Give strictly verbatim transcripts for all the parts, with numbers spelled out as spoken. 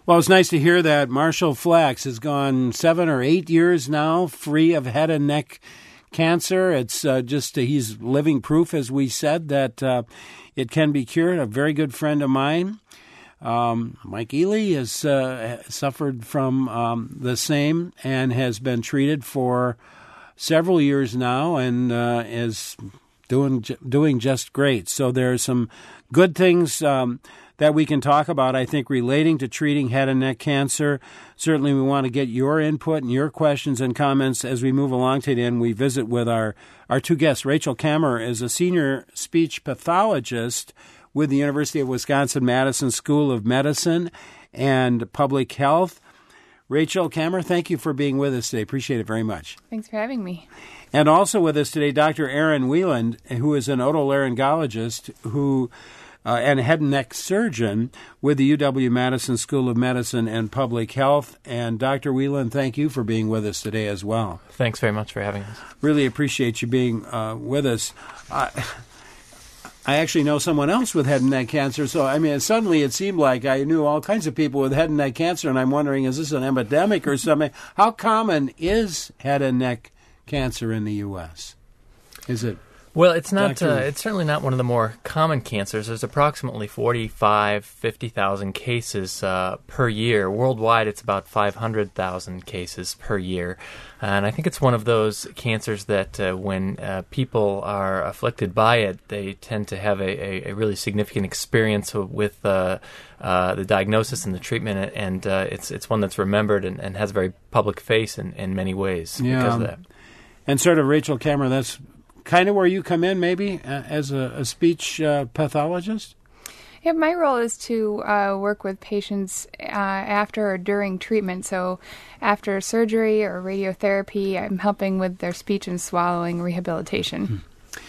Well, it's nice to hear that Marshall Flax has gone seven or eight years now free of head and neck cancer. It's uh, just, uh, he's living proof, as we said, that uh, it can be cured. A very good friend of mine, um, Mike Ely, has uh, suffered from um, the same and has been treated for several years now and uh, is doing doing just great. So there are some good things um, that we can talk about, I think, relating to treating head and neck cancer. Certainly we want to get your input and your questions and comments as we move along today, and we visit with our, our two guests. Rachel Kammer is a senior speech pathologist with the University of Wisconsin-Madison School of Medicine and Public Health. Rachel Kammer, thank you for being with us today. Appreciate it very much. Thanks for having me. And also with us today, Doctor Erin Wieland, who is an otolaryngologist who uh, and head and neck surgeon with the U W-Madison School of Medicine and Public Health. And Doctor Wieland, thank you for being with us today as well. Thanks very much for having us. Really appreciate you being uh, with us. Uh, I actually know someone else with head and neck cancer, so I mean, suddenly it seemed like I knew all kinds of people with head and neck cancer, and I'm wondering, is this an epidemic or something? How common is head and neck cancer in the U S? Is it? Well, it's not. Uh, it's certainly not one of the more common cancers. There's approximately forty-five, fifty thousand cases uh, per year. Worldwide, it's about five hundred thousand cases per year. And I think it's one of those cancers that uh, when uh, people are afflicted by it, they tend to have a, a, a really significant experience with uh, uh, the diagnosis and the treatment. And uh, it's it's one that's remembered and, and has a very public face in, in many ways yeah. because of that. And sort of, Rachel Kammer, that's kind of where you come in, maybe, uh, as a, a speech uh, pathologist? Yeah, my role is to uh, work with patients uh, after or during treatment. So after surgery or radiotherapy, I'm helping with their speech and swallowing rehabilitation. Hmm.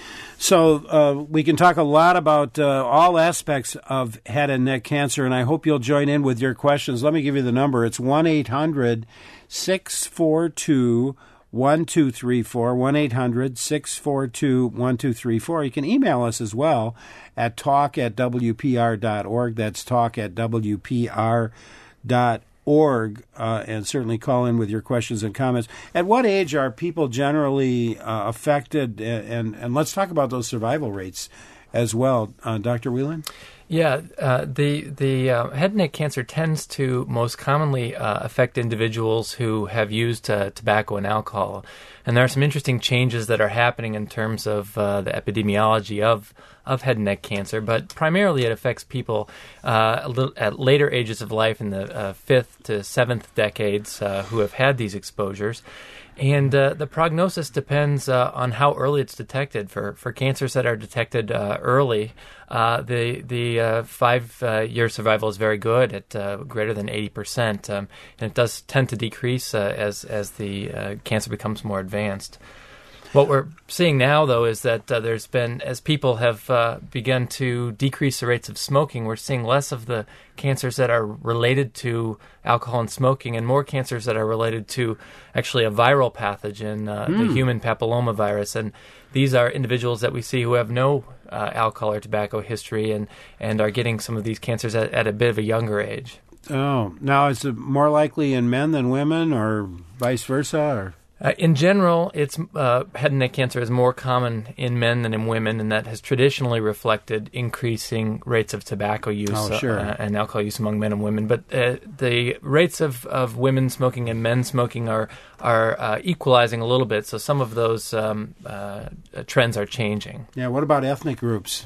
So uh, we can talk a lot about uh, all aspects of head and neck cancer, and I hope you'll join in with your questions. Let me give you the number. It's one eight hundred six four two one two three four, one eight hundred six four two one two three four. You can email us as well at talk at w p r dot org. That's talk at w p r dot org, uh, and certainly call in with your questions and comments. At what age are people generally uh, affected? And, and, and let's talk about those survival rates as well. Uh, Doctor Wieland? Yeah, uh, the the uh, head and neck cancer tends to most commonly uh, affect individuals who have used uh, tobacco and alcohol. And there are some interesting changes that are happening in terms of uh, the epidemiology of, of head and neck cancer, but primarily it affects people uh, a little, at later ages of life in the uh, fifth to seventh decades uh, who have had these exposures. And uh, the prognosis depends uh, on how early it's detected. For, for cancers that are detected uh, early, uh, the the uh, five-year uh, survival is very good at uh, greater than eighty percent. Um, and it does tend to decrease uh, as, as the uh, cancer becomes more advanced. What we're seeing now, though, is that uh, there's been, as people have uh, begun to decrease the rates of smoking, we're seeing less of the cancers that are related to alcohol and smoking and more cancers that are related to actually a viral pathogen, uh, mm. the human papillomavirus. And these are individuals that we see who have no uh, alcohol or tobacco history and, and are getting some of these cancers at, at a bit of a younger age. Oh, now is it more likely in men than women or vice versa? Or? Uh, in general, it's uh, head and neck cancer is more common in men than in women, and that has traditionally reflected increasing rates of tobacco use oh, sure. uh, and alcohol use among men and women. But uh, the rates of, of women smoking and men smoking are are uh, equalizing a little bit, so some of those um, uh, trends are changing. Yeah, what about ethnic groups?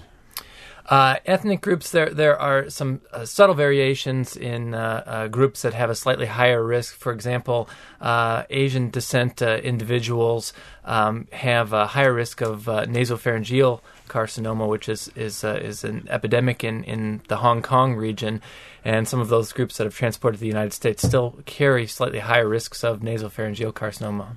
Uh, ethnic groups, there there are some uh, subtle variations in uh, uh, groups that have a slightly higher risk. For example, uh, Asian descent uh, individuals um, have a higher risk of uh, nasopharyngeal carcinoma, which is is uh, is an epidemic in, in the Hong Kong region. And some of those groups that have transported to the United States still carry slightly higher risks of nasopharyngeal carcinoma.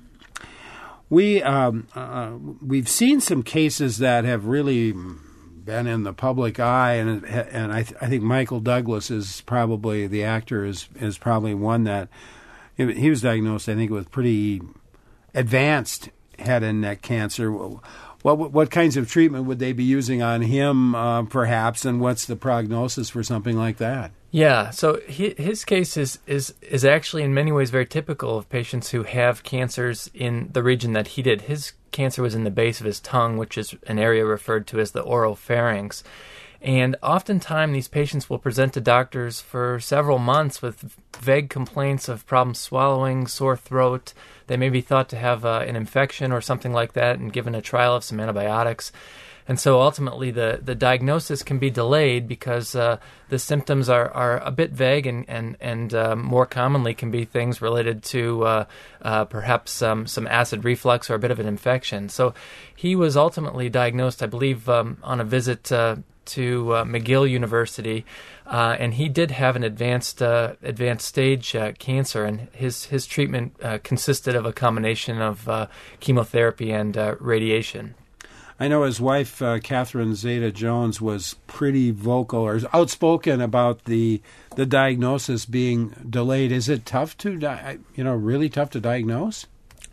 We, um, uh, we've seen some cases that have really been in the public eye, and and I th- I think Michael Douglas is probably the actor is is probably one that he was diagnosed, I think, with pretty advanced head and neck cancer. what what kinds of treatment would they be using on him, uh, perhaps, and what's the prognosis for something like that? Yeah, so he, his case is, is is actually in many ways very typical of patients who have cancers in the region that he did. His cancer was in the base of his tongue, which is an area referred to as the oropharynx. And oftentimes these patients will present to doctors for several months with vague complaints of problems swallowing, sore throat. They may be thought to have uh, an infection or something like that and given a trial of some antibiotics. And so ultimately the, the diagnosis can be delayed because uh, the symptoms are, are a bit vague and, and, and uh, more commonly can be things related to uh, uh, perhaps um, some acid reflux or a bit of an infection. So he was ultimately diagnosed, I believe, um, on a visit uh, to uh, McGill University, uh, and he did have an advanced uh, advanced stage uh, cancer, and his, his treatment uh, consisted of a combination of uh, chemotherapy and uh, radiation. I know his wife, uh, Catherine Zeta-Jones, was pretty vocal or outspoken about the the diagnosis being delayed. Is it tough to, di- you know, really tough to diagnose?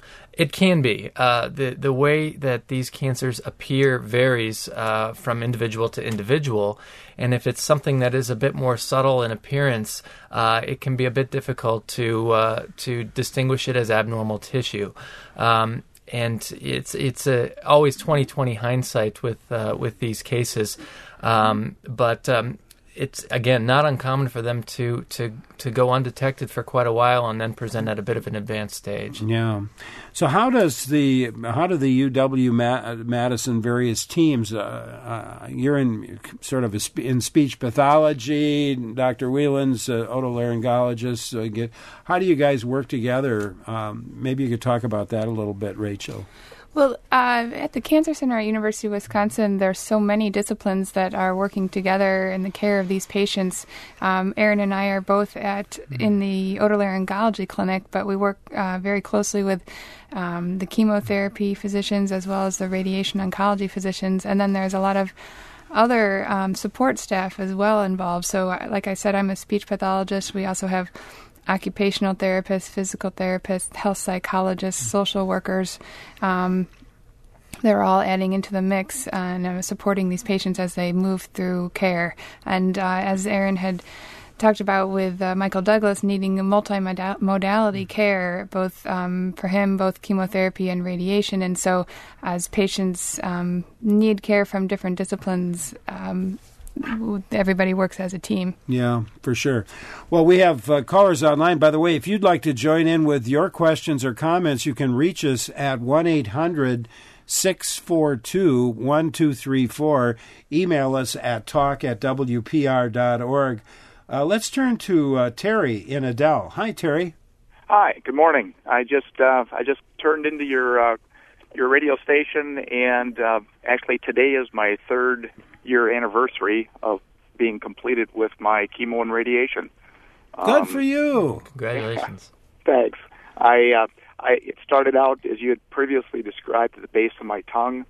It can be. Uh, the the way that these cancers appear varies uh, from individual to individual, and if it's something that is a bit more subtle in appearance, uh, it can be a bit difficult to uh, to distinguish it as abnormal tissue. Um, And it's it's a, always twenty twenty hindsight with uh, with these cases, um, but um, it's again not uncommon for them to, to to go undetected for quite a while and then present at a bit of an advanced stage. Yeah. So how does the how do the U W Madison various teams? Uh, uh, you're in sort of a spe- in speech pathology. Doctor Whelan's uh, otolaryngologist. Uh, get, how do you guys work together? Um, maybe you could talk about that a little bit, Rachel. Well, uh, at the Cancer Center at University of Wisconsin, there's so many disciplines that are working together in the care of these patients. Um, Aaron and I are both at in the otolaryngology clinic, but we work uh, very closely with um, the chemotherapy physicians as well as the radiation oncology physicians, and then there's a lot of other um, support staff as well involved. So, like I said, I'm a speech pathologist. We also have occupational therapists, physical therapists, health psychologists, social workers. Um, they're all adding into the mix and uh, supporting these patients as they move through care. And uh, as Aaron had talked about with uh, Michael Douglas needing multimodality care, both um, for him, both chemotherapy and radiation. And so as patients um, need care from different disciplines, um, everybody works as a team. Yeah, for sure. Well, we have uh, callers online. By the way, if you'd like to join in with your questions or comments, you can reach us at one eight hundred six four two one two three four. Email us at talk at w p r dot org. Uh, let's turn to uh, Terry in Adel. Hi, Terry. Hi. Good morning. I just uh, I just turned into your uh, your radio station, and uh, actually today is my third year anniversary of being completed with my chemo and radiation. Good um, for you. Congratulations. Thanks. I uh, I it started out as you had previously described at the base of my tongue.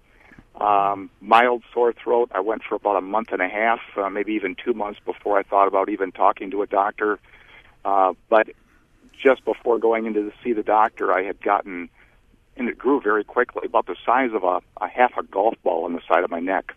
Um, mild sore throat. I went for about a month and a half, uh, maybe even two months before I thought about even talking to a doctor. Uh, but just before going in to see the doctor, I had gotten, and it grew very quickly, about the size of a, a half a golf ball on the side of my neck.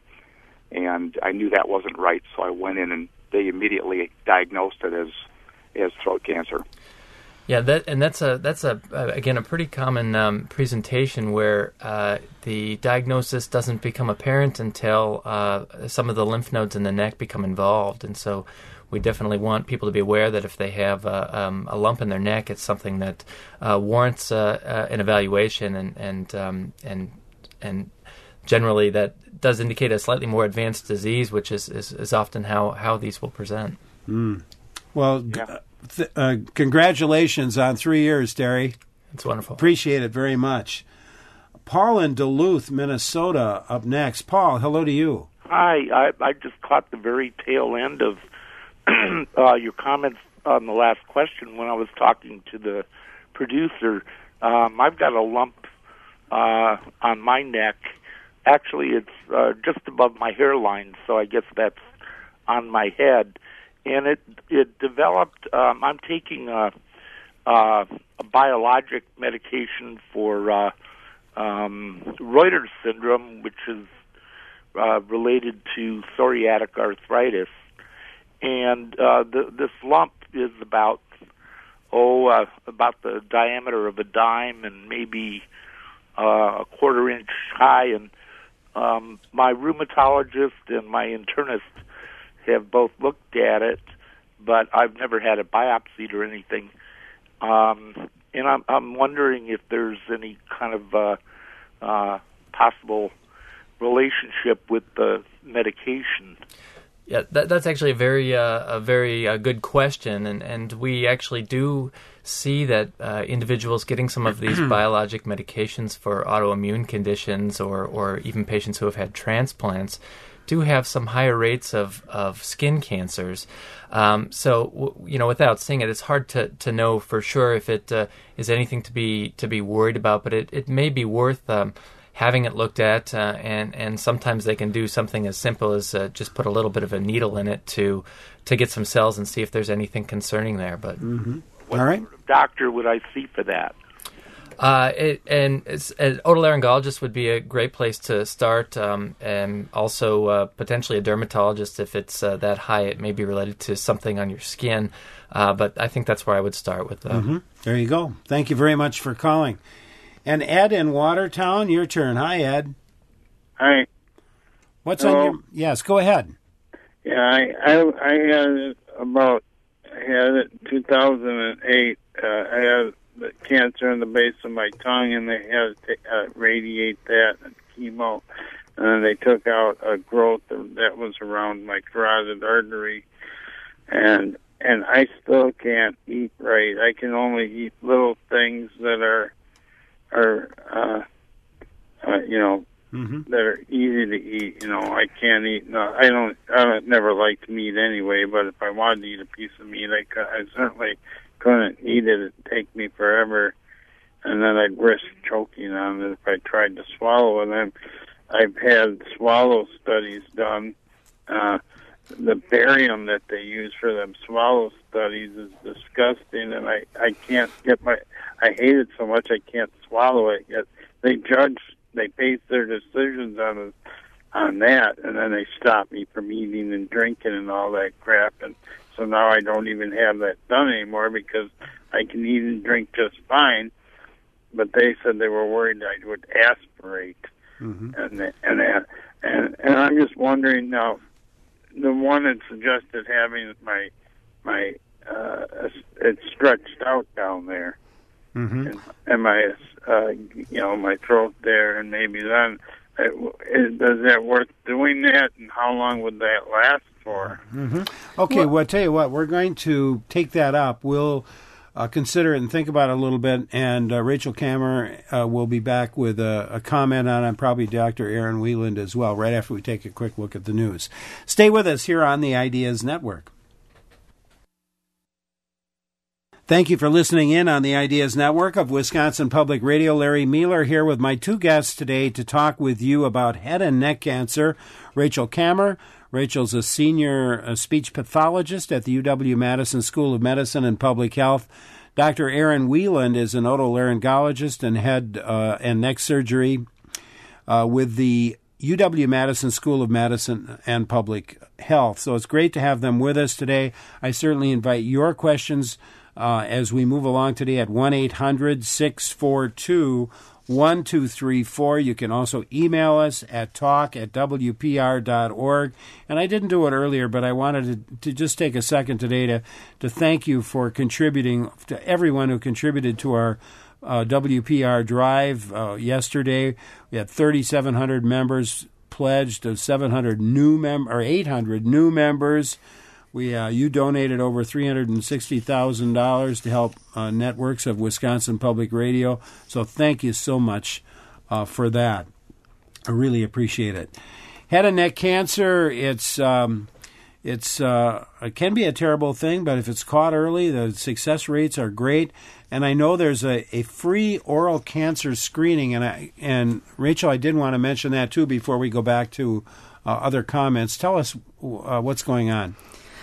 And I knew that wasn't right, so I went in and they immediately diagnosed it as as throat cancer. Yeah, that and that's a that's a uh, again a pretty common um, presentation where uh, the diagnosis doesn't become apparent until uh, some of the lymph nodes in the neck become involved, and so we definitely want people to be aware that if they have uh, um, a lump in their neck, it's something that uh, warrants uh, uh, an evaluation, and and um, and and generally that does indicate a slightly more advanced disease, which is, is, is often how, how these will present. Mm. Well, Yeah. th- uh, congratulations on three years, Terry. It's wonderful. Appreciate it very much. Paul in Duluth, Minnesota, up next. Paul, hello to you. Hi, I, I just caught the very tail end of uh, your comments on the last question when I was talking to the producer. Um, I've got a lump uh, on my neck. Actually, it's uh, just above my hairline, so I guess that's on my head. And it it developed. Um, I'm taking a, a, a biologic medication for uh, um, Reuter's syndrome, which is uh, related to psoriatic arthritis. And uh, the, this lump is about, oh, uh, about the diameter of a dime and maybe uh, a quarter inch high. And um, my rheumatologist and my internist have both looked at it, but I've never had it biopsied or anything. Um, and I'm, I'm wondering if there's any kind of uh, uh, possible relationship with the medication. Yeah, that, that's actually a very uh, a very uh, good question, and, and we actually do see that uh, individuals getting some of these biologic medications for autoimmune conditions, or, or even patients who have had transplants, do have some higher rates of, of skin cancers. Um, so, w- you know, without seeing it, it's hard to, to know for sure if it uh, is anything to be to be worried about. But it, it may be worth um, having it looked at, uh, and and sometimes they can do something as simple as uh, just put a little bit of a needle in it to to get some cells and see if there's anything concerning there. But mm-hmm. What all right, sort of doctor would I see for that? Uh, it, and it's, an otolaryngologist would be a great place to start, um, and also uh, potentially a dermatologist if it's uh, that high. It may be related to something on your skin, uh, but I think that's where I would start with. Uh, mm-hmm. There you go. Thank you very much for calling. And Ed in Watertown, your turn. Hi, Ed. Hi. What's Hello. on your... Yes, go ahead. Yeah, I I, I had it about, I had it in two thousand eight. Uh, I had the cancer in the base of my tongue, and they had to uh, radiate that and chemo. And then they took out a growth that was around my carotid artery. And and I still can't eat right. I can only eat little things that are, are uh, uh, you know, Mm-hmm. that are easy to eat. You know, I can't eat. No, I don't. I don't, never liked meat anyway. But if I wanted to eat a piece of meat, I, could, I certainly couldn't eat it. It'd take me forever, and then I'd risk choking on it if I tried to swallow it. And I've had swallow studies done. Uh, the barium that they use for them swallow studies is disgusting, and I I can't get my. I hate it so much I can't swallow it. Yet they judge. They base their decisions on on that, and then they stop me from eating and drinking and all that crap. And so now I don't even have that done anymore because I can eat and drink just fine. But they said they were worried I would aspirate, Mm-hmm. and and and and I'm just wondering now. The one that suggested having my my uh, it's stretched out down there. Mm-hmm. And, and my, uh, you know, my throat there, and maybe then, it, is, does that worth doing that, and how long would that last for? Mm-hmm. Okay, well, well, I'll tell you what, we're going to take that up. We'll uh, consider it and think about it a little bit, and uh, Rachel Kammer uh, will be back with a, a comment on it, and probably Doctor Aaron Wieland as well, right after we take a quick look at the news. Stay with us here on the Ideas Network. Thank you for listening in on the Ideas Network of Wisconsin Public Radio. Larry Mueller here with my two guests today to talk with you about head and neck cancer. Rachel Kammer. Rachel's a senior uh, speech pathologist at the U W-Madison School of Medicine and Public Health. Doctor Aaron Wieland is an otolaryngologist and head uh, and neck surgery uh, with the U W-Madison School of Medicine and Public Health. So it's great to have them with us today. I certainly invite your questions Uh, as we move along today at one eight hundred six four two one two three four. You can also email us at talk at w p r dot org. And I didn't do it earlier, but I wanted to, to just take a second today to, to thank you for contributing, to everyone who contributed to our uh, W P R Drive uh, yesterday. We had thirty-seven hundred members pledged, of seven hundred new mem- or eight hundred new members. We uh, you donated over three hundred sixty thousand dollars to help uh, networks of Wisconsin Public Radio. So thank you so much uh, for that. I really appreciate it. Head and neck cancer, it's um, it's uh, it can be a terrible thing, but if it's caught early, the success rates are great. And I know there's a, a free oral cancer screening, and I and Rachel, I did want to mention that too before we go back to uh, other comments. Tell us uh, what's going on.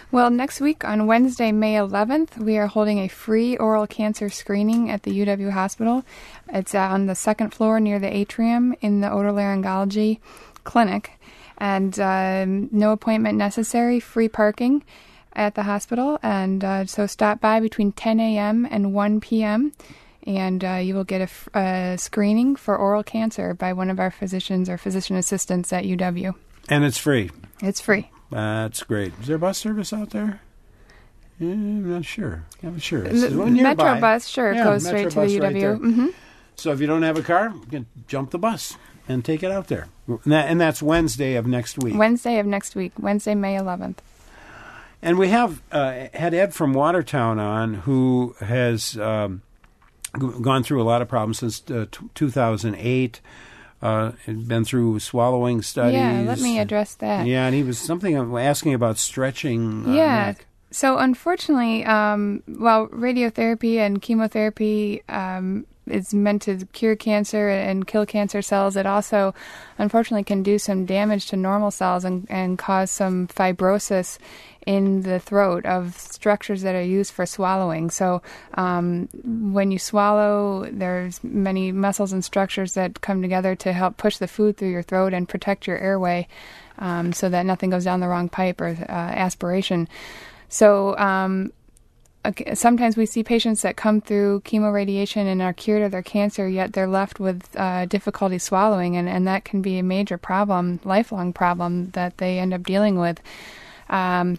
Well, next week on Wednesday, May eleventh, we are holding a free oral cancer screening at the U W Hospital. It's on the second floor near the atrium in the otolaryngology clinic. And uh, no appointment necessary, free parking at the hospital. And uh, so stop by between ten a.m. and one p.m. and uh, you will get a, f- a screening for oral cancer by one of our physicians or physician assistants at U W. And it's free. It's free. That's great. Is there bus service out there? Yeah, I'm not sure. I'm not sure. The Metro bus, sure, yeah, goes Metro straight to the U W. Right mm-hmm. So if you don't have a car, you can jump the bus and take it out there. And, that, and that's Wednesday of next week. Wednesday of next week, Wednesday, May eleventh. And we have uh, had Ed from Watertown on, who has um, g- gone through a lot of problems since uh, t- two thousand eight. Uh, been through swallowing studies. Yeah, let me address that. Yeah, and he was something asking about stretching. Uh, yeah. neck. So unfortunately, um, while radiotherapy and chemotherapy um, is meant to cure cancer and kill cancer cells, it also, unfortunately, can do some damage to normal cells and, and cause some fibrosis in the throat of structures that are used for swallowing. So um, when you swallow, there's many muscles and structures that come together to help push the food through your throat and protect your airway um, so that nothing goes down the wrong pipe or uh, aspiration. So um, okay, sometimes we see patients that come through chemoradiation and are cured of their cancer, yet they're left with uh, difficulty swallowing, and, and that can be a major problem, lifelong problem that they end up dealing with. Um,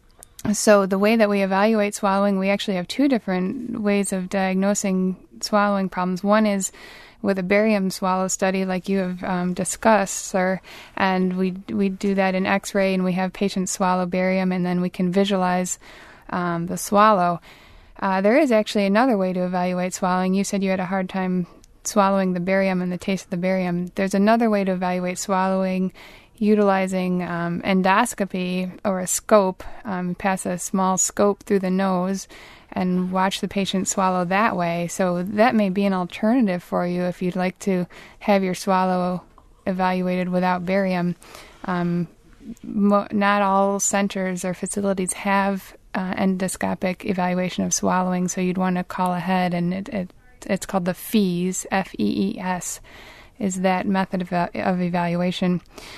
so the way that we evaluate swallowing, we actually have two different ways of diagnosing swallowing problems. One is with a barium swallow study like you have um, discussed, sir, and we we do that in X-ray, and we have patients swallow barium, and then we can visualize um, the swallow. Uh, there is actually another way to evaluate swallowing. You said you had a hard time swallowing the barium and the taste of the barium. There's another way to evaluate swallowing utilizing um, endoscopy or a scope. Um, pass a small scope through the nose and watch the patient swallow that way. So that may be an alternative for you if you'd like to have your swallow evaluated without barium. Um, mo- not all centers or facilities have uh, endoscopic evaluation of swallowing, so you'd want to call ahead, and it, it, it's called the F E E S, F E E S, is that method of, of evaluation.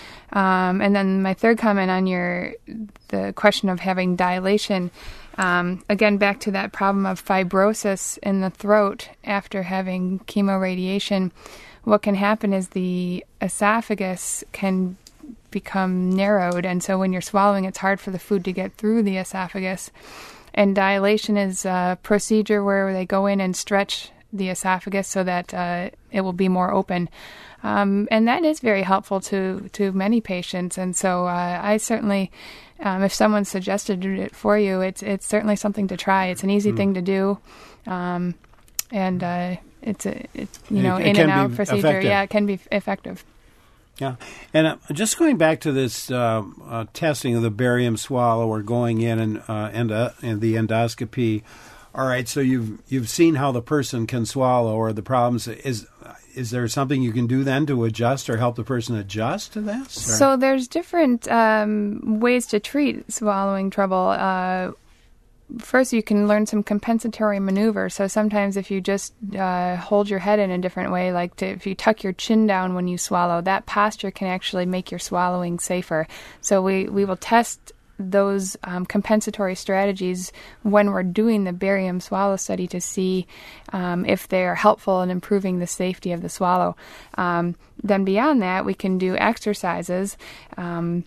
Um, and then my third comment on your the question of having dilation, um, again, back to that problem of fibrosis in the throat after having chemoradiation, what can happen is the esophagus can become narrowed, and so when you're swallowing, it's hard for the food to get through the esophagus. And dilation is a procedure where they go in and stretch the esophagus so that uh, it will be more open. Um, and that is very helpful to, to many patients. And so uh, I certainly, um, if someone suggested it for you, it's it's certainly something to try. It's an easy mm. thing to do. Um, and uh, it's a it's, you know, it, it in and out procedure. Effective. Yeah, it can be effective. Yeah. And uh, just going back to this uh, uh, testing of the barium swallow or going in and, uh, and, uh, and the endoscopy. All right, so you've you've seen how the person can swallow or the problems. Is is there something you can do then to adjust or help the person adjust to this? Or? So there's different um, ways to treat swallowing trouble. Uh, first, you can learn some compensatory maneuvers. So sometimes if you just uh, hold your head in a different way, like to, if you tuck your chin down when you swallow, that posture can actually make your swallowing safer. So we, we will test those um, compensatory strategies when we're doing the barium swallow study to see um, if they are helpful in improving the safety of the swallow. Um, then beyond that, we can do exercises, um,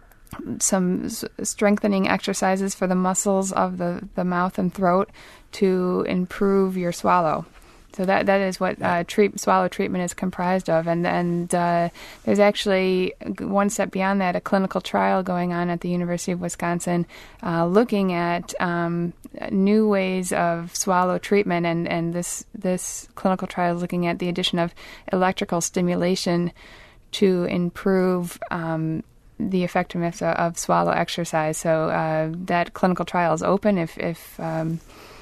some s- strengthening exercises for the muscles of the, the mouth and throat to improve your swallow. So that that is what uh, treat, swallow treatment is comprised of. And, and uh, there's actually one step beyond that, a clinical trial going on at the University of Wisconsin uh, looking at um, new ways of swallow treatment. And, and this, this clinical trial is looking at the addition of electrical stimulation to improve um, the effectiveness of, of swallow exercise. So uh, that clinical trial is open if... if um,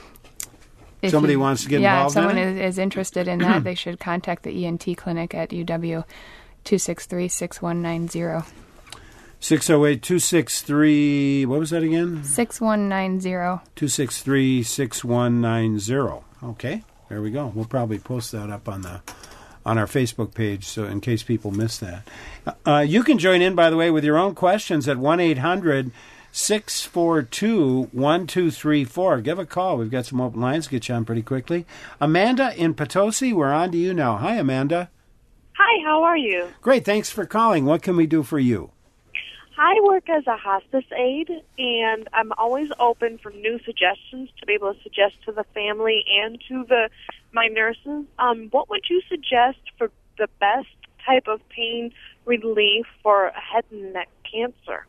If Somebody you, wants to get yeah, involved in it? Yeah, if someone is, is interested in that, they should contact the E N T clinic at U W, two six three, six one nine zero. six oh eight, two six three, what was that again? six one nine zero. two six three, six one nine zero. Okay, there we go. We'll probably post that up on the on our Facebook page, so in case people miss that. Uh, you can join in, by the way, with your own questions at one eight hundred, six four two, one two three four. Give a call. We've got some open lines to get you on pretty quickly. Amanda in Potosi, we're on to you now. Hi, Amanda. Hi, how are you? Great, thanks for calling. What can we do for you? I work as a hospice aide, and I'm always open for new suggestions to be able to suggest to the family and to the my nurses. Um, what would you suggest for the best type of pain relief for head and neck cancer?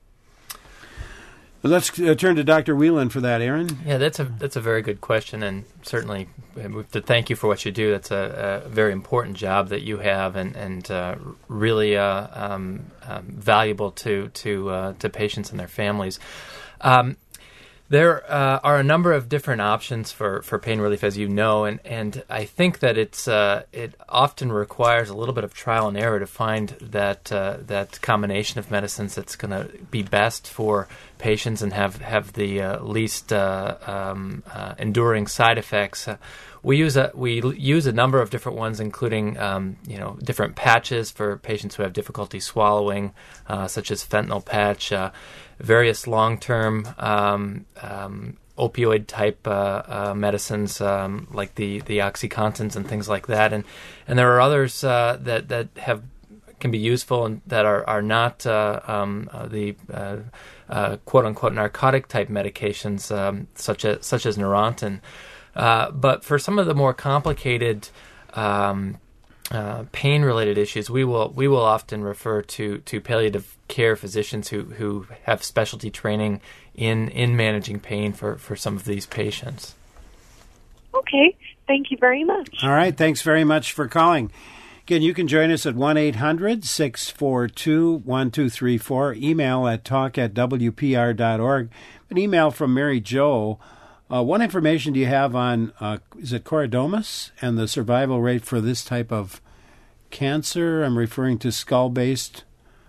Let's uh, turn to Doctor Whelan for that, Aaron. Yeah, that's a that's a very good question, and certainly we have to thank you for what you do. That's a, a very important job that you have, and and uh, really uh, um, um, valuable to to uh, to patients and their families. Um, There uh, are a number of different options for, for pain relief, as you know, and, and I think that it's uh, it often requires a little bit of trial and error to find that uh, that combination of medicines that's going to be best for patients and have have the uh, least uh, um, uh, enduring side effects. Uh, we use a we use a number of different ones, including um, you know different patches for patients who have difficulty swallowing, uh, such as fentanyl patch. Uh, various long-term um, um, opioid-type uh, uh, medicines um, like the, the OxyContins and things like that, and and there are others uh, that that have can be useful and that are are not uh, um, uh, the uh, uh, quote-unquote narcotic-type medications um, such as such as Neurontin, uh, but for some of the more complicated Um, Uh, pain-related issues, we will we will often refer to, to palliative care physicians who, who have specialty training in, in managing pain for, for some of these patients. Okay, thank you very much. All right, thanks very much for calling. Again, you can join us at one eight hundred, six four two, one two three four, email at talk at w p r dot org. An email from Mary Jo. Uh, what information do you have on, uh, is it choroidomas and the survival rate for this type of cancer? I'm referring to skull-based,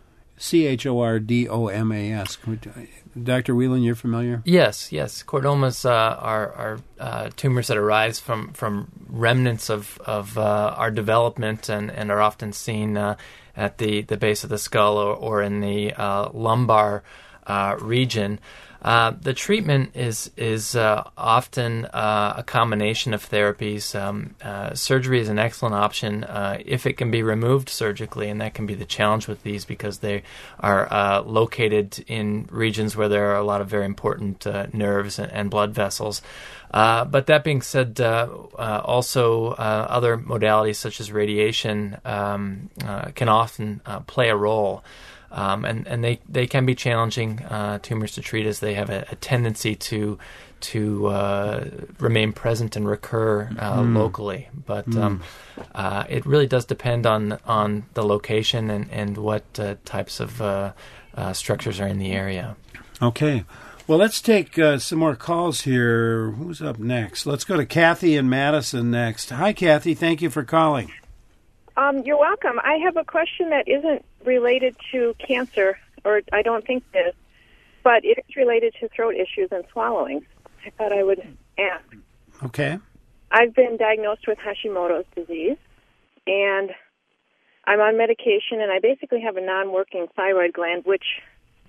C H O R D O M A S. Doctor Whelan, you're familiar? Yes, yes. Choroidomas uh, are, are uh, tumors that arise from, from remnants of, of uh, our development and, and are often seen uh, at the, the base of the skull or, or in the uh, lumbar uh, region. Uh, the treatment is is uh, often uh, a combination of therapies. Um, uh, surgery is an excellent option uh, if it can be removed surgically, and that can be the challenge with these because they are uh, located in regions where there are a lot of very important uh, nerves and, and blood vessels. Uh, but that being said, uh, uh, also uh, other modalities such as radiation um, uh, can often uh, play a role. Um, and, and they, they can be challenging uh, tumors to treat as they have a, a tendency to to uh, remain present and recur uh, mm. locally. But mm. um, uh, it really does depend on on the location and, and what uh, types of uh, uh, structures are in the area. Okay. Well, let's take uh, some more calls here. Who's up next? Let's go to Kathy in Madison next. Hi, Kathy. Thank you for calling. Um, you're welcome. I have a question that isn't related to cancer, or I don't think it is, but it's related to throat issues and swallowing. I thought I would ask. Okay. I've been diagnosed with Hashimoto's disease, and I'm on medication, and I basically have a non-working thyroid gland, which,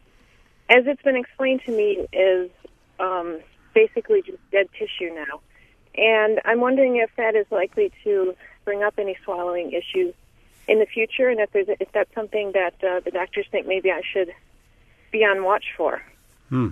as it's been explained to me, is um, basically just dead tissue now. And I'm wondering if that is likely to bring up any swallowing issues in the future, and if there's a, if that's something that uh, the doctors think maybe I should be on watch for. Hmm.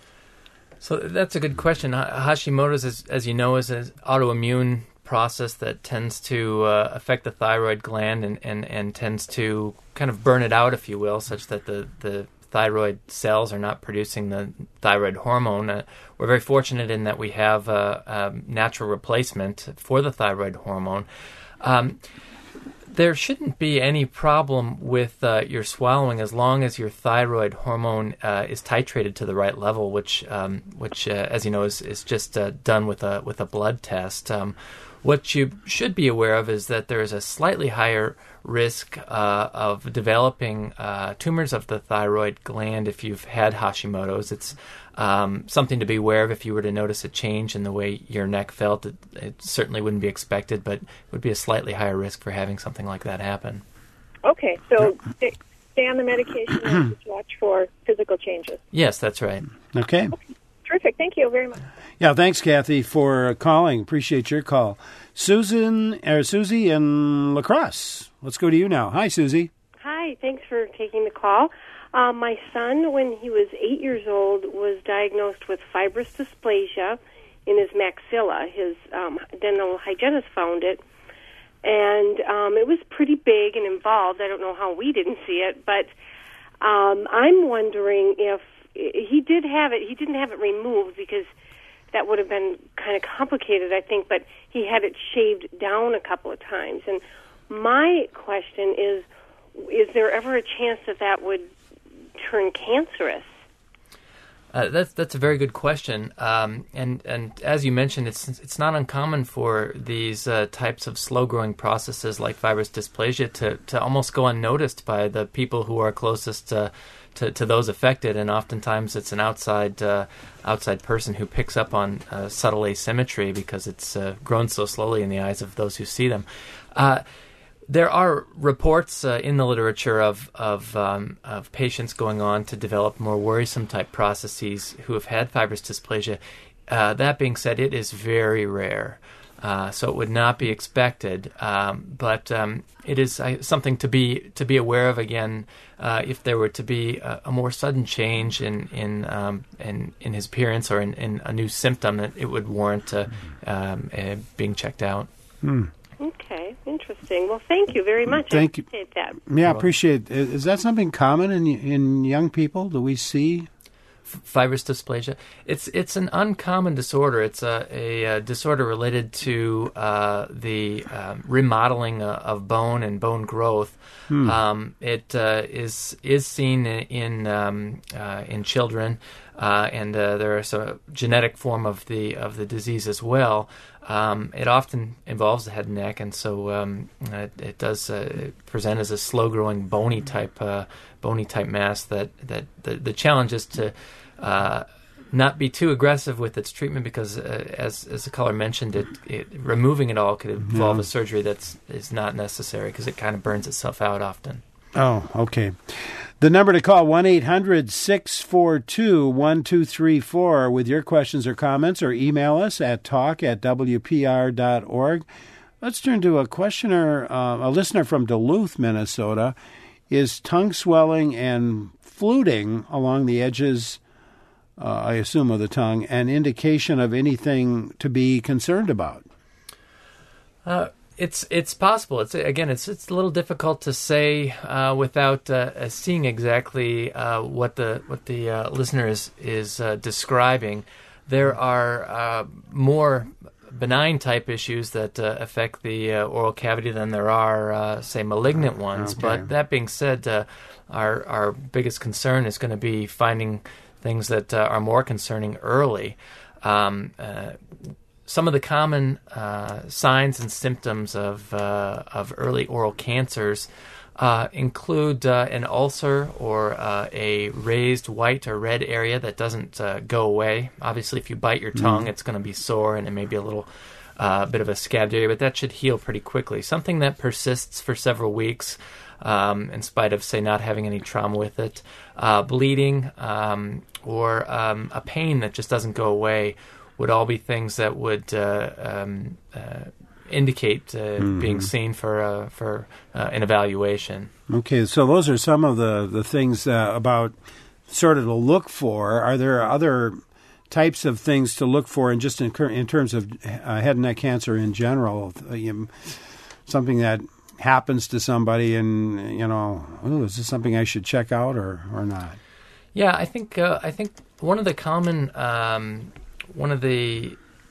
So that's a good question. Hashimoto's, as, as you know, is an autoimmune process that tends to uh, affect the thyroid gland and, and, and tends to kind of burn it out, if you will, such that the, the thyroid cells are not producing the thyroid hormone. Uh, we're very fortunate in that we have a, a natural replacement for the thyroid hormone. Um, There shouldn't be any problem with uh, your swallowing as long as your thyroid hormone uh, is titrated to the right level, which, um, which, uh, as you know, is, is just uh, done with a with a blood test. Um, what you should be aware of is that there is a slightly higher risk uh, of developing uh, tumors of the thyroid gland if you've had Hashimoto's. It's um, something to be aware of if you were to notice a change in the way your neck felt. It, it certainly wouldn't be expected, but it would be a slightly higher risk for having something like that happen. Okay, so stay, stay on the medication and just watch for physical changes. Yes, that's right. Okay. Okay. Terrific. Thank you very much. Yeah, thanks, Kathy, for calling. Appreciate your call. Susan, or Susie in La Crosse. Let's go to you now. Hi, Susie. Hi. Thanks for taking the call. Um, my son, when he was eight years old, was diagnosed with fibrous dysplasia in his maxilla. His um, dental hygienist found it, and um, it was pretty big and involved. I don't know how we didn't see it, but um, I'm wondering if he did have it. He didn't have it removed because that would have been kind of complicated, I think, but he had it shaved down a couple of times. And my question is, is there ever a chance that that would turn cancerous? Uh, that's that's a very good question, um, and and as you mentioned, it's it's not uncommon for these uh, types of slow-growing processes like fibrous dysplasia to, to almost go unnoticed by the people who are closest to, to, to those affected, and oftentimes it's an outside uh, outside person who picks up on uh, subtle asymmetry because it's uh, grown so slowly in the eyes of those who see them. Uh, There are reports uh, in the literature of of, um, of patients going on to develop more worrisome type processes who have had fibrous dysplasia. Uh, that being said, it is very rare, uh, so it would not be expected. Um, but um, it is uh, something to be to be aware of. Again, uh, if there were to be a, a more sudden change in in um, in, in his appearance or in, in a new symptom, it, it would warrant uh, um, uh, being checked out. Hmm. Okay, interesting. Well, thank you very much. Thank I appreciate that. Yeah, I appreciate it. Is that something common in in young people? Do we see F- fibrous dysplasia? It's it's an uncommon disorder. It's a, a, a disorder related to uh, the um, remodeling uh, of bone and bone growth. Hmm. Um, it uh, is is seen in in, um, uh, in children, uh, and uh, there is a genetic form of the of the disease as well. Um, it often involves the head and neck, and so um, it, it does uh, present as a slow-growing, bony type, uh, bony type mass. That that the, the challenge is to uh, not be too aggressive with its treatment, because, uh, as as the caller mentioned, it, it removing it all could involve Yeah. a surgery that's is not necessary because it kind of burns itself out often. Oh, okay. The number to call, one eight hundred six four two one two three four, with your questions or comments, or email us at talk at w p r dot org. Let's turn to a questioner, uh, a listener from Duluth, Minnesota. Is tongue swelling and fluting along the edges, uh, I assume, of the tongue, an indication of anything to be concerned about? Uh, It's it's possible. It's again, it's it's a little difficult to say uh, without uh, seeing exactly uh, what the what the uh, listener is is uh, describing. There are uh, more benign type issues that uh, affect the uh, oral cavity than there are, uh, say, malignant ones. Okay. But that being said, uh, our our biggest concern is going to be finding things that uh, are more concerning early. Um, uh, Some of the common uh, signs and symptoms of uh, of early oral cancers uh, include uh, an ulcer or uh, a raised white or red area that doesn't uh, go away. Obviously, if you bite your tongue, mm. it's going to be sore and it may be a little uh, bit of a scabbed area, but that should heal pretty quickly. Something that persists for several weeks, um, in spite of, say, not having any trauma with it, uh, bleeding, um, or um, a pain that just doesn't go away, would all be things that would uh, um, uh, indicate uh, mm-hmm. being seen for uh, for uh, an evaluation. Okay, so those are some of the, the things uh, about sort of to look for. Are there other types of things to look for, and just in, in terms of uh, head and neck cancer in general, um, something that happens to somebody and, you know, ooh, is this something I should check out or, or not? Yeah, I think uh, I think one of the common... Um, One of the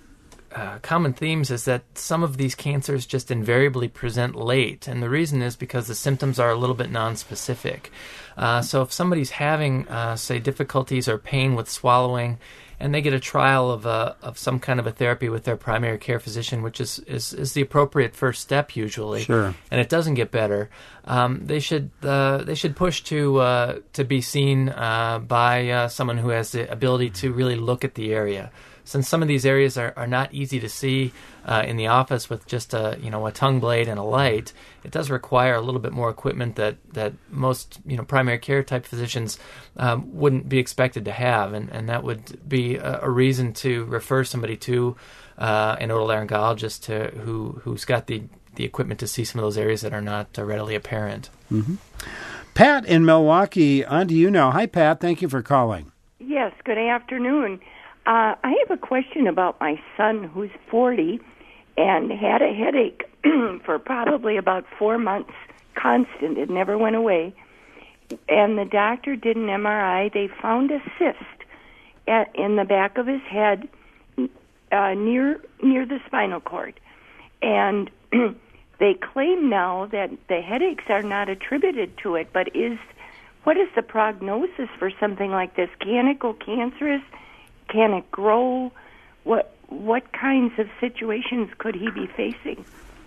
uh, common themes is that some of these cancers just invariably present late, and the reason is because the symptoms are a little bit nonspecific. Uh, so if somebody's having, uh, say, difficulties or pain with swallowing, and they get a trial of a of some kind of a therapy with their primary care physician, which is, is, is the appropriate first step usually, sure. and it doesn't get better, um, they should uh, they should push to uh, to be seen uh, by uh, someone who has the ability to really look at the area. Since some of these areas are, are not easy to see uh, in the office with just a you know a tongue blade and a light, it does require a little bit more equipment that, that most you know primary care type physicians um, wouldn't be expected to have, and, and that would be a, a reason to refer somebody to uh, an otolaryngologist to, who who's got the, the equipment to see some of those areas that are not uh, readily apparent. Mm-hmm. Pat in Milwaukee, on to you now. Hi, Pat. Thank you for calling. Yes. Good afternoon. Uh, I have a question about my son who's forty and had a headache for probably about four months, constant. It never went away. And the doctor did an M R I. They found a cyst at, in the back of his head uh, near near the spinal cord. And they claim now that the headaches are not attributed to it, but is what is the prognosis for something like this? Can it go cancerous? Can it grow? What what kinds of situations could he be facing?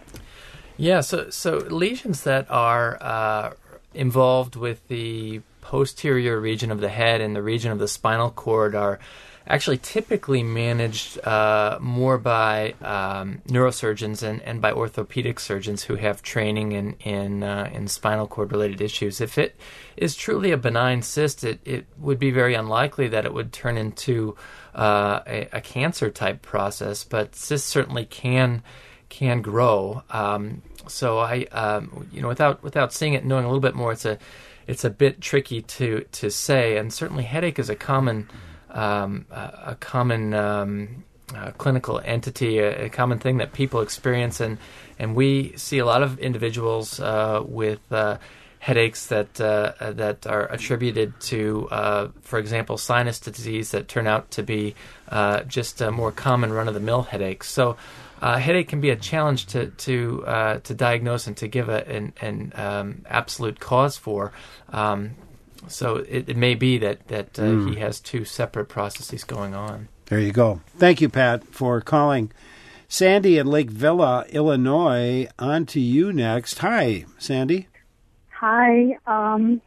Yeah, so so lesions that are uh, involved with the posterior region of the head and the region of the spinal cord are actually typically managed uh, more by um, neurosurgeons and, and by orthopedic surgeons who have training in in, uh, in spinal cord related issues. If it is truly a benign cyst, it, it would be very unlikely that it would turn into uh, a, a cancer type process, but cysts certainly can can grow. Um, so I, um, you know, without without seeing it, and knowing a little bit more, it's a it's a bit tricky to to say. And certainly, headache is a common um, a, a common um, uh, clinical entity, a, a common thing that people experience, and and we see a lot of individuals uh, with uh, headaches that uh, that are attributed to, uh, for example, sinus disease that turn out to be uh, just a more common run-of-the-mill headaches. So. Uh, headache can be a challenge to to uh, to diagnose and to give a, an, an um, absolute cause for. Um, so it, it may be that that uh, mm. he has two separate processes going on. There you go. Thank you, Pat, for calling. Sandy in Lake Villa, Illinois. On to you next. Hi, Sandy. Hi. Um,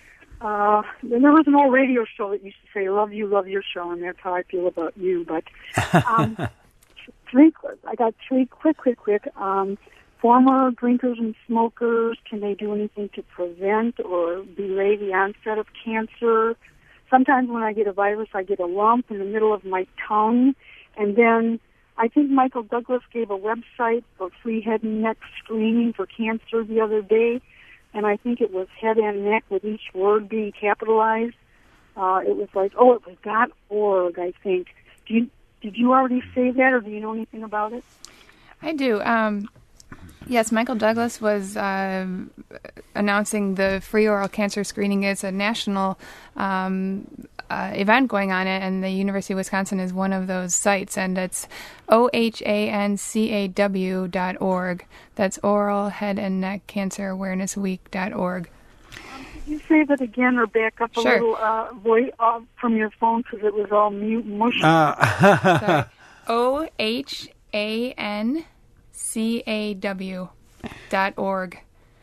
uh, there was an old radio show that used to say, "Love you, love your show," and that's how I feel about you. But. Um, Three, I got three quick, quick, quick. Um, former drinkers and smokers, can they do anything to prevent or delay the onset of cancer? Sometimes when I get a virus, I get a lump in the middle of my tongue. And then I think Michael Douglas gave a website for free head and neck screening for cancer the other day. And I think it was head and neck with each word being capitalized. Uh, it was like, oh, it was dot org, I think. Do you... Did you already say that, or do you know anything about it? I do. Um, yes, Michael Douglas was uh, announcing the free oral cancer screening. It's a national um, uh, event going on, and the University of Wisconsin is one of those sites, and it's O H A N C A W dot org. That's Oral Head and Neck Cancer Awareness Week dot org. Can you say that again or back up a sure. little uh, voice uh, from your phone because it was all mute mushy? Uh, O H A N C A W dot org.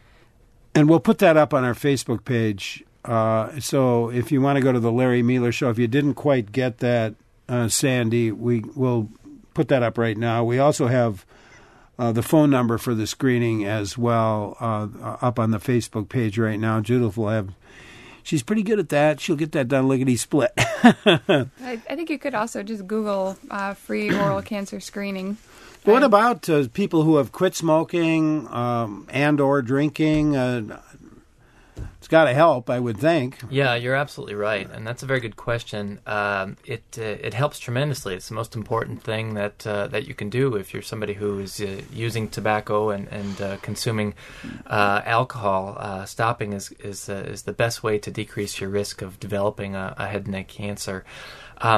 And we'll put that up on our Facebook page. Uh, so if you want to go to the Larry Mueller Show, if you didn't quite get that, uh, Sandy, we will put that up right now. We also have Uh, the phone number for the screening as well uh, up on the Facebook page right now. Judith will have, she's pretty good at that. She'll get that done lickety-split. I, I think you could also just Google uh, free oral cancer screening. What um, about uh, people who have quit smoking um, and or drinking? Uh, it's got to help, I would think. Yeah, you're absolutely right, and that's a very good question. Um, it uh, it helps tremendously. It's the most important thing that uh, that you can do if you're somebody who is uh, using tobacco and and uh, consuming uh, alcohol. Uh, stopping is is uh, is the best way to decrease your risk of developing a, a head and neck cancer. Um,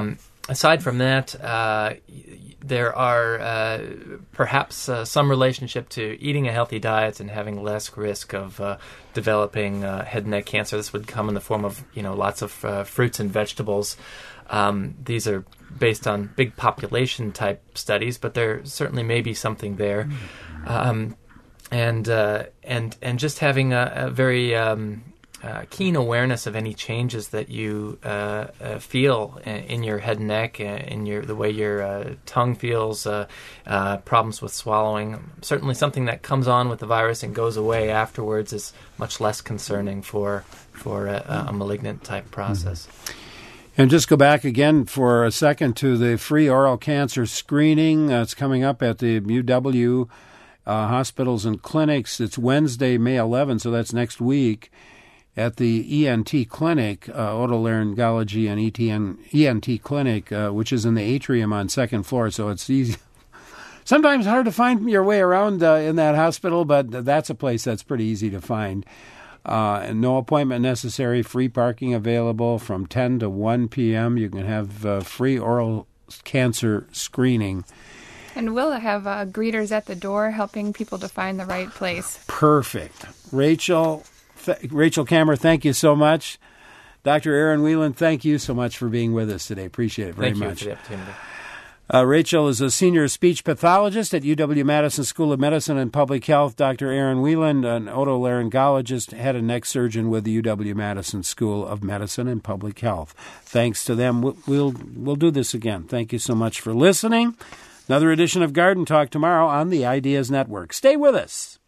aside from that, uh, there are uh, perhaps uh, some relationship to eating a healthy diet and having less risk of uh, developing uh, head and neck cancer. This would come in the form of, you know, lots of uh, fruits and vegetables. Um, these are based on big population type studies, but there certainly may be something there. Um, and uh, and and just having a, a very um, uh, keen awareness of any changes that you uh, uh, feel in, in your head and neck, in your the way your uh, tongue feels, uh, uh, problems with swallowing. Certainly, something that comes on with the virus and goes away afterwards is much less concerning for for a, a malignant type process. Mm-hmm. And just go back again for a second to the free oral cancer screening. Uh, it's coming up at the U W uh, hospitals and clinics. It's Wednesday, May eleventh, so that's next week, at the E N T clinic, uh, otolaryngology and E T N, E N T clinic, uh, which is in the atrium on second floor, so it's easy. Sometimes hard to find your way around uh, in that hospital, but that's a place that's pretty easy to find. Uh, and no appointment necessary, free parking available from ten to one p.m. You can have uh, free oral cancer screening. And we'll have uh, greeters at the door helping people to find the right place. Perfect. Rachel, th- Rachel Kammer, thank you so much. Doctor Aaron Whelan, thank you so much for being with us today. Appreciate it very thank much. Thank you for the opportunity. Uh, Rachel is a senior speech pathologist at U W-Madison School of Medicine and Public Health. Doctor Aaron Whelan, an otolaryngologist, head and neck surgeon with the U W-Madison School of Medicine and Public Health. Thanks to them, we'll, we'll we'll do this again. Thank you so much for listening. Another edition of Garden Talk tomorrow on the Ideas Network. Stay with us.